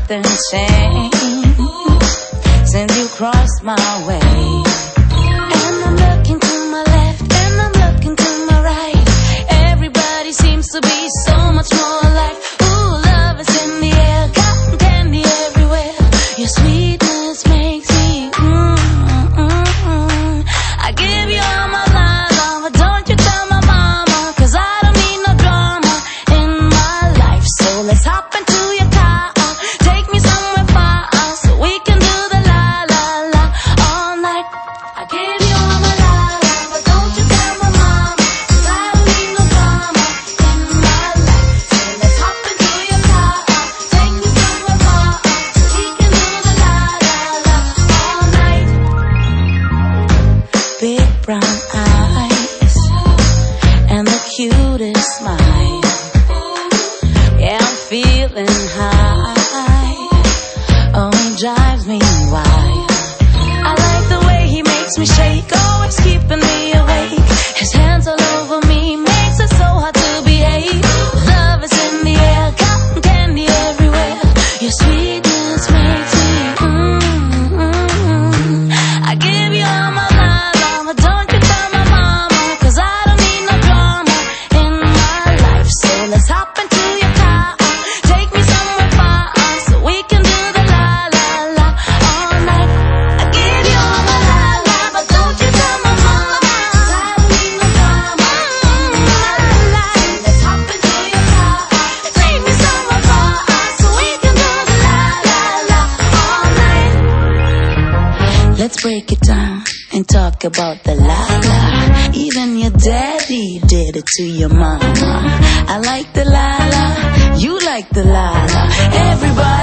something changed since you crossed my way. And I'm looking to my left and I'm looking to my right. Everybody seems to be so much more alike. Ooh, love is in the air, cotton candy everywhere. Your sweetness makes me I give you all my love, but don't you tell my mama, 'cause I don't need no drama in my life. So let's hop into your car, take me somewhere far, so we can do the la la la all night. I give you all my love, but don't you tell my mama, 'cause I don't need no drama in my life. So let's hop into your car, take me somewhere far, so we can do the la la la all night. Big brown eyes and the cutest smile. Yeah, I'm feeling high. Oh, he drives me wild. I like the way he makes me shake, always keeping me awake. His hands all over me, makes it so hard to behave. Love is in the air, cotton candy everywhere. Your sweetness makes me I give you all my love, but don't you tell my mama, 'cause I don't need no drama in my life. So let's hop into your car, take me somewhere far, so we can do the la la la all night. I give you all my love, but don't you tell my mama, 'cause I don't need no drama in my life. Let's hop into your car, take me somewhere far, so we can do the la la la all night. Let's break it down and talk about the la-la. Even your daddy did it to your mama. I like the la-la, you like the la-la. Everybody